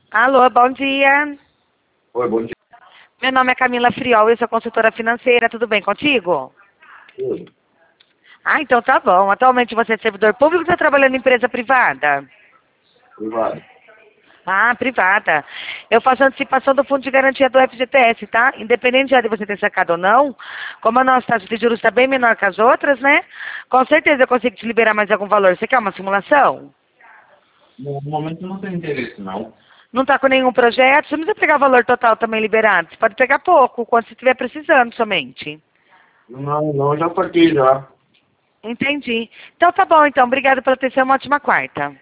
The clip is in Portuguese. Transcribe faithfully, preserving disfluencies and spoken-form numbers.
Alô, bom dia. Oi, bom dia. Meu nome é Camila Friol, eu sou consultora financeira, tudo bem contigo? Tudo. Ah, então tá bom. Atualmente você é servidor público ou está trabalhando em empresa privada? Privado. Ah, privada. Eu faço antecipação do fundo de garantia do F G T S, tá? Independente já de você ter sacado ou não, como a nossa taxa de juros está bem menor que as outras, né? Com certeza eu consigo te liberar mais algum valor. Você quer uma simulação? No momento não tem interesse, não. Não está com nenhum projeto? Você não precisa pegar o valor total também liberado. Você pode pegar pouco, quando você estiver precisando somente. Não, não, já saquei já. Entendi. Então tá bom, então. Obrigada pela atenção. Uma ótima quarta.